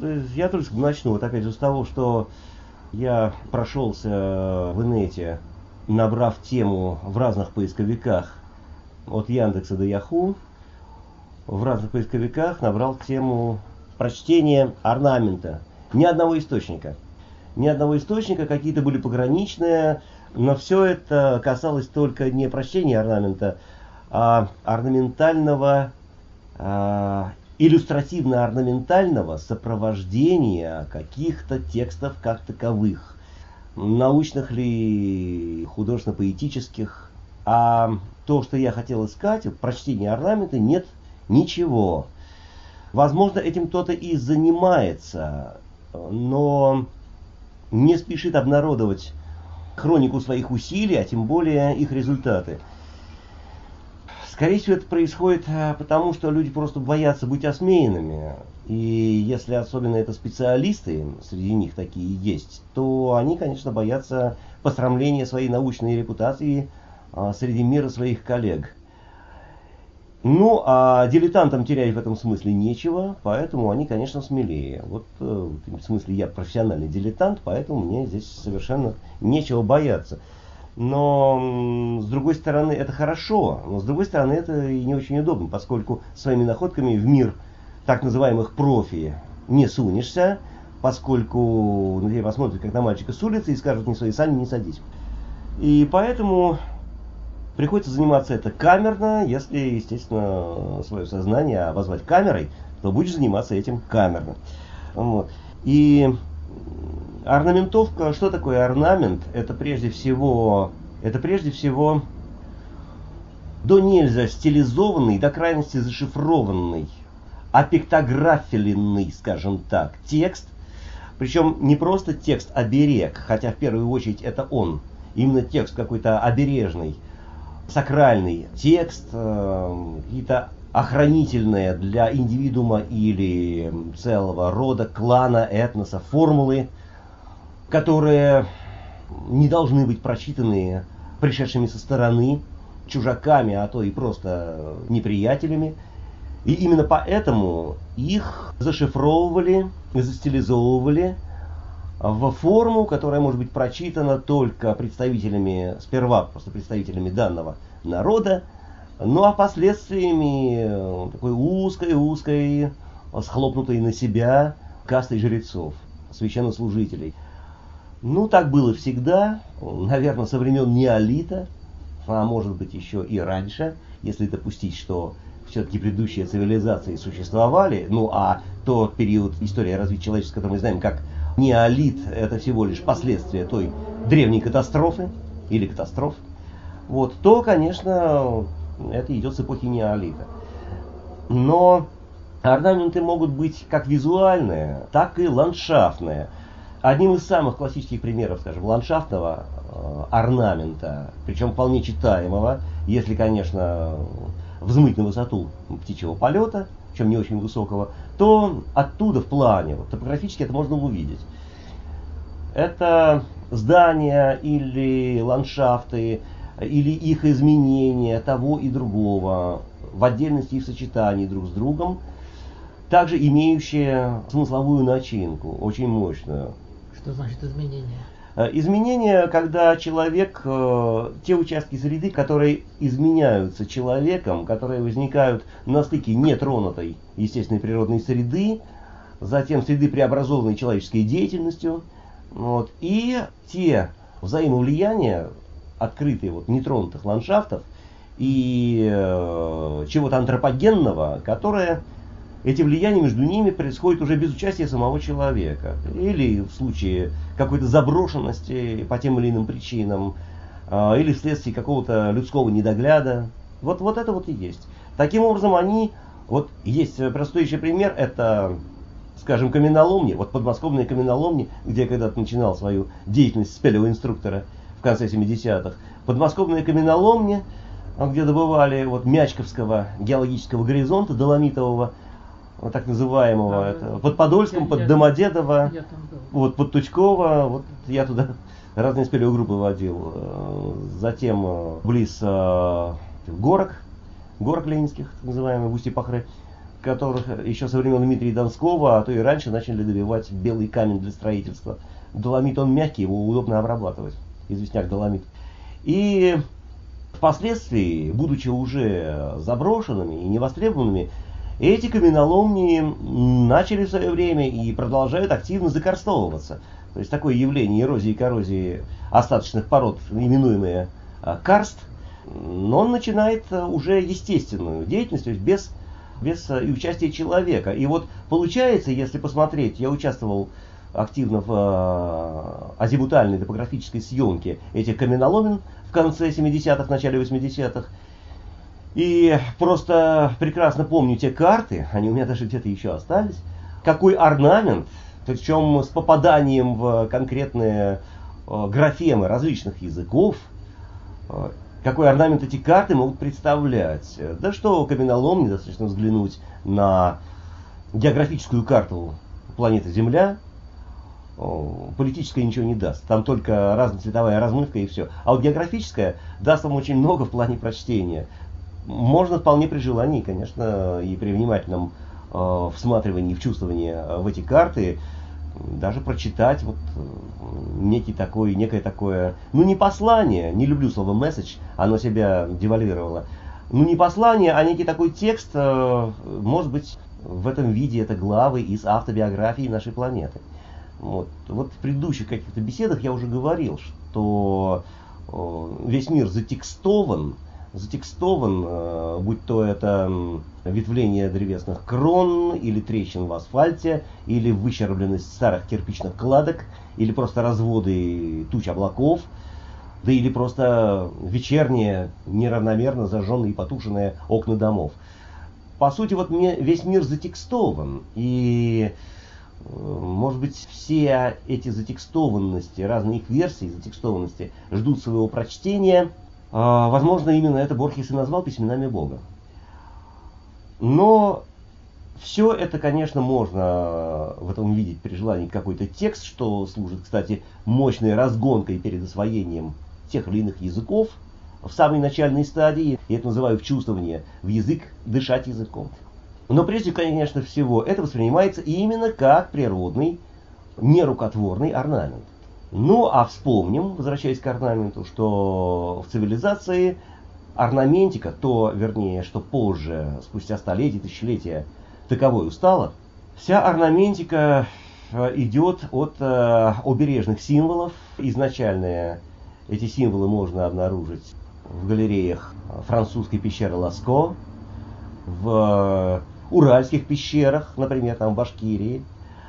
я только начну, вот опять же с того, что я прошелся в инете, набрав тему в разных поисковиках, от Яндекса до Яху, в разных поисковиках набрал тему прочтения орнамента. Ни одного источника. Ни одного источника, какие-то были пограничные, но все это касалось только не прочтения орнамента, а орнаментального, иллюстративно-орнаментального сопровождения каких-то текстов как таковых, научных ли, художественно-поэтических. А то, что я хотел искать, в прочтении орнамента нет ничего. Возможно, этим кто-то и занимается, но не спешит обнародовать хронику своих усилий, а тем более их результаты. Скорее всего, это происходит потому, что люди просто боятся быть осмеянными. И если особенно это специалисты, среди них такие есть, то они, конечно, боятся посрамления своей научной репутации среди мира своих коллег. Ну, а дилетантам терять в этом смысле нечего, поэтому они, конечно, смелее. Вот в смысле я профессиональный дилетант, поэтому мне здесь совершенно нечего бояться. Но, с другой стороны, это хорошо, но с другой стороны, это и не очень удобно, поскольку своими находками в мир так называемых профи не сунешься, поскольку на тебя посмотрят как на мальчика с улицы и скажут: не в свои сани не садись. И поэтому приходится заниматься это камерно. Если, естественно, свое сознание обозвать камерой, то будешь заниматься этим камерно. Вот. И орнаментовка, что такое орнамент? Это прежде всего до нельзя стилизованный, до крайности зашифрованный, опиктографиленный, скажем так, текст. Причем не просто текст-оберег, хотя в первую очередь это он. Именно текст какой-то обережный, сакральный текст, какие-то охранительные для индивидуума или целого рода, клана, этноса формулы, которые не должны быть прочитаны пришедшими со стороны, чужаками, а то и просто неприятелями. И именно поэтому их зашифровывали, застилизовывали в форму, которая может быть прочитана только представителями, сперва просто представителями данного народа, ну а впоследствии такой узкой, схлопнутой на себя кастой жрецов, священнослужителей. Ну, так было всегда, наверное, со времен неолита, а может быть еще и раньше, если допустить, что все-таки предыдущие цивилизации существовали, ну а тот период истории развития человечества, который мы знаем как неолит, это всего лишь последствия той древней катастрофы или катастроф, вот, то, конечно, это идет с эпохи неолита. Но орнаменты могут быть как визуальные, так и ландшафтные. Одним из самых классических примеров, скажем, ландшафтного орнамента, причем вполне читаемого, если, конечно, взмыть на высоту птичьего полета, причем не очень высокого, то оттуда в плане, вот, топографически это можно увидеть. Это здания или ландшафты, или их изменения того и другого, в отдельности и в сочетании друг с другом, также имеющие смысловую начинку, очень мощную. Что значит изменения? Изменения, когда человек, те участки среды, которые изменяются человеком, которые возникают на стыке нетронутой естественной природной среды, затем среды, преобразованной человеческой деятельностью, вот, и те взаимовлияния, открытые вот, нетронутых ландшафтов и чего-то антропогенного, которое эти влияния между ними происходят уже без участия самого человека. Или в случае какой-то заброшенности по тем или иным причинам, или вследствие какого-то людского недогляда. Вот это вот и есть. Таким образом, они, вот есть простой еще пример, это, скажем, каменоломни, вот подмосковные каменоломни, где я когда-то начинал свою деятельность спелеоинструктора в конце 70-х. Подмосковные каменоломни, где добывали вот Мячковского геологического горизонта, доломитового, вот так называемого, это, под Подольском, под Домодедово, вот, под Тучково, вот я туда разные спелеогруппы водил. Затем близ горок ленинских, так называемых, в Устье-Пахры, которых еще со времен Дмитрия Донского, а то и раньше, начали добивать белый камень для строительства. Доломит он мягкий, его удобно обрабатывать. Известняк доломит. И впоследствии, будучи уже заброшенными и невостребованными, эти каменоломни начали в свое время и продолжают активно закарстовываться. То есть такое явление эрозии и коррозии остаточных пород, именуемое карст, но он начинает уже естественную деятельность, то есть без и участия человека. И вот получается, если посмотреть, я участвовал активно в азимутальной топографической съемке этих каменоломен в конце 70-х, начале 80-х. И просто прекрасно помню те карты, они у меня даже где-то еще остались, какой орнамент, причем с попаданием в конкретные графемы различных языков, какой орнамент эти карты могут представлять. Да что каменоломни, достаточно взглянуть на географическую карту планеты Земля, политическая ничего не даст. Там только разноцветовая размывка и все. А вот географическая даст вам очень много в плане прочтения. Можно вполне при желании, конечно, и при внимательном всматривании, вчувствовании в эти карты, даже прочитать вот некое такое, ну не послание, не люблю слово message, оно себя девальвировало, ну не послание, а некий такой текст, может быть, в этом виде это главы из автобиографии нашей планеты. Вот в предыдущих каких-то беседах я уже говорил, что весь мир затекстован, будь то это ветвление древесных крон, или трещин в асфальте, или выщербленность старых кирпичных кладок, или просто разводы туч облаков, да или просто вечерние, неравномерно зажженные и потушенные окна домов. По сути, вот весь мир затекстован, и может быть, все эти затекстованности, разные их версии затекстованности ждут своего прочтения. Возможно, именно это Борхес и назвал письменами Бога. Но все это, конечно, можно в этом увидеть при желании какой-то текст, что служит, кстати, мощной разгонкой перед освоением тех или иных языков в самой начальной стадии. Я это называю вчувствование в язык, дышать языком. Но прежде, конечно, всего, это воспринимается именно как природный, нерукотворный орнамент. Ну, а вспомним, возвращаясь к орнаменту, что в цивилизации орнаментика, что позже, спустя столетия, тысячелетия, таковой стало, вся орнаментика идет от обережных символов. Изначально эти символы можно обнаружить в галереях французской пещеры Ласко, в уральских пещерах, например, там в Башкирии,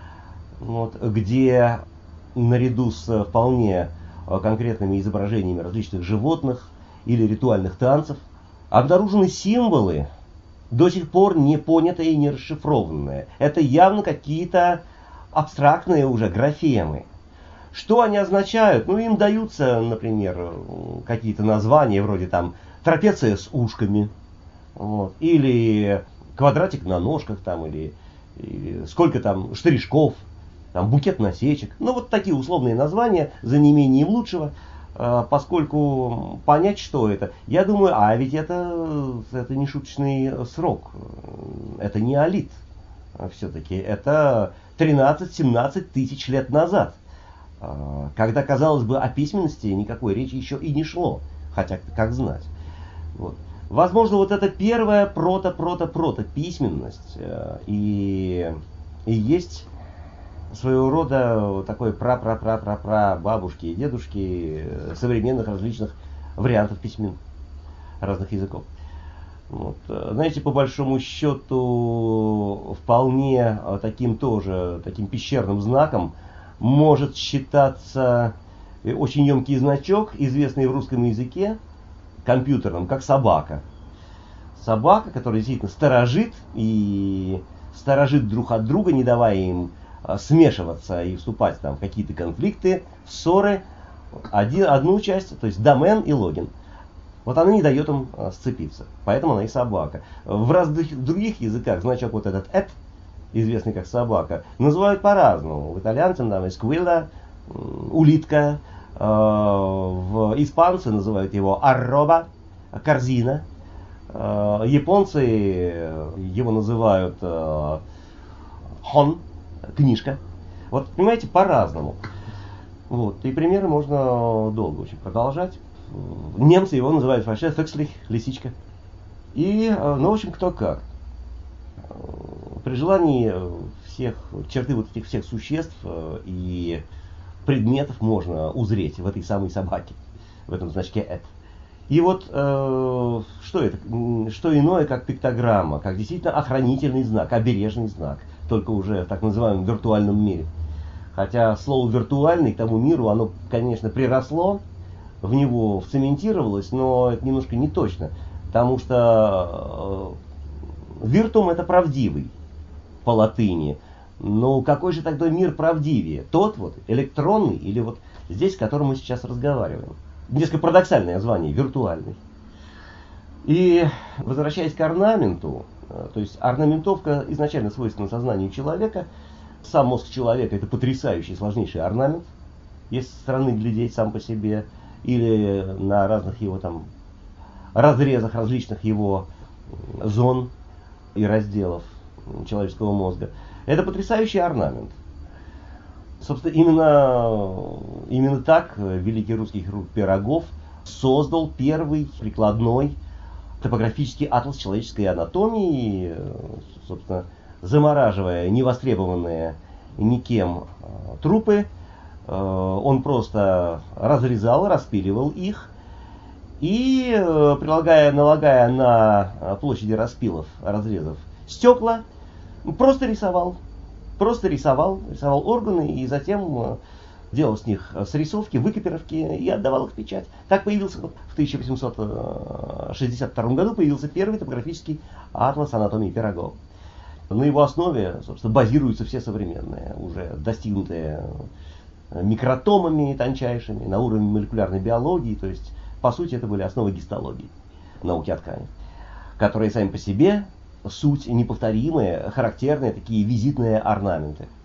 где наряду с вполне конкретными изображениями различных животных или ритуальных танцев обнаружены символы, до сих пор не понятые и не расшифрованные. Это явно какие-то абстрактные уже графемы. Что они означают? Ну, им даются, например, какие-то названия вроде там трапеция с ушками, или квадратик на ножках, там, или сколько там штришков, там, букет насечек. Ну, вот такие условные названия, за неимением лучшего, поскольку понять, что это, я думаю, а ведь это не шуточный срок, это не неолит, все-таки, это 13-17 тысяч лет назад, когда, казалось бы, о письменности никакой речи еще и не шло, хотя как знать. Вот. Возможно, вот это первая прото-письменность и есть своего рода такой бабушки и дедушки современных различных вариантов письмен разных языков. Вот. Знаете, по большому счету, вполне таким пещерным знаком может считаться очень емкий значок, известный в русском языке, компьютерном, как собака. Собака, которая действительно сторожит друг от друга, не давая им смешиваться и вступать там, в какие-то конфликты, в ссоры. Одну часть, то есть домен и логин. Вот она не дает им сцепиться. Поэтому она и собака. В разных других языках значок вот этот «эт», известный как собака, называют по-разному. В итальянцам там «эсквилла», «улитка». В испанцы называют его «арроба», «корзина». Японцы его называют хон, книжка. Вот, понимаете, по-разному. Вот, и примеры можно долго очень продолжать. Немцы его называют вообще фекслих, лисичка. И, ну, в общем, кто как. При желании всех черты вот этих всех существ и предметов можно узреть в этой самой собаке, в этом значке «эт». И вот что это? Что иное, как пиктограмма, как действительно охранительный знак, обережный знак, только уже в так называемом виртуальном мире. Хотя слово «виртуальный» к тому миру, оно, конечно, приросло, в него вцементировалось, но это немножко не точно, потому что «виртум» — это правдивый по латыни. Но какой же тогда мир правдивее? Тот вот, электронный, или вот здесь, о котором мы сейчас разговариваем? Несколько парадоксальное название, виртуальный. И возвращаясь к орнаменту, то есть орнаментовка изначально свойственна сознанию человека. Сам мозг человека — это потрясающий, сложнейший орнамент, если со стороны глядеть сам по себе, или на разных его там разрезах различных его зон и разделов человеческого мозга. Это потрясающий орнамент. Собственно, именно так великий русский хирург Пирогов создал первый прикладной топографический атлас человеческой анатомии, собственно, замораживая невостребованные никем трупы. Он просто разрезал, распиливал их и, налагая на площади распилов, разрезов стекла, просто рисовал органы и затем делал с них срисовки, выкопировки и отдавал их в печать. Так появился в 1862 году появился первый топографический атлас анатомии Пирогова. На его основе, собственно, базируются все современные, уже достигнутые микротомами тончайшими, на уровне молекулярной биологии. То есть, по сути, это были основы гистологии, науки о ткани, которые сами по себе суть неповторимые, характерные такие визитные орнаменты.